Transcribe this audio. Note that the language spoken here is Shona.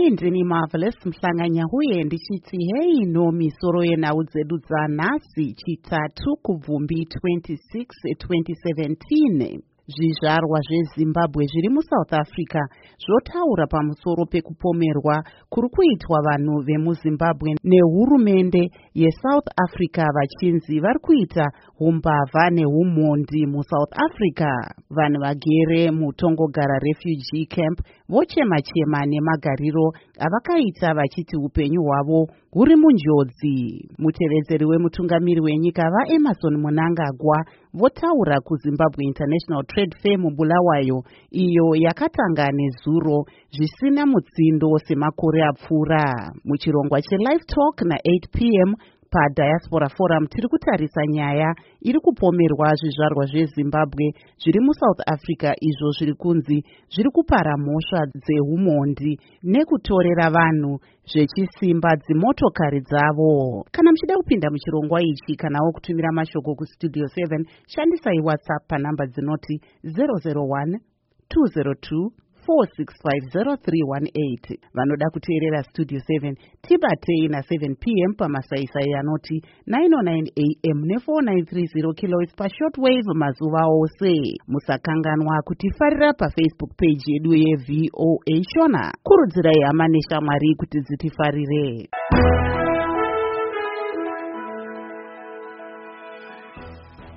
ndini Marvelous Mhlanganya huye ndichiti hei no misoro yenhau dzedu dzanhasi chitatu kubvumbi 26 2017. Zvizvarwa zveZimbabwe zviri muSouth Africa zvotaura pamusoro pekupomerwa kuri kuitwa vanhu vemuZimbabwe nehurumende yeSouth Africa vachinzi vari kuita umbavha neumhondi muSouth Africa. Vanhu vagere mutongogara refugee camp vochema-chema nemagariro avakaita vachiti upenyu hwavo huri munjodzi. Mutevedzeri wemutungamiri wenyika vaEmmerson Mnangagwa votaura kuZimbabwe International Trade Fair muBulawayo, iyo yakatanga nezuro zvisina mutsindo semakore apfuura. Muchirongwa cheLive Talk na8 p.m. paDiaspora Forum tiri kutarisa nyaya iri kupomerwa zvizvarwa zveZimbabwe zviri muSouth Africa izvo zviri kunzi zviri kupara mhosva dzeumhondi nekutorera vanhu zvechisimba dzimotokari dzavo. Kana muchida kupinda muchirongwa ichi kanawo kutumira mashoko kuStudio 7, shandisai WhatsApp panhamba dzinoti 001 202 4650318. Vanoda kuteerera Studio 7 tibatei na7 p.m. pamasaisai anoti 909 a.m. ne4930 kHz pashortwave mazuva ose. Musakanganwa kutifarira paFacebook page yedu yeVOA Shona. Kurudzirai hama neshamwari kuti dzitifarire.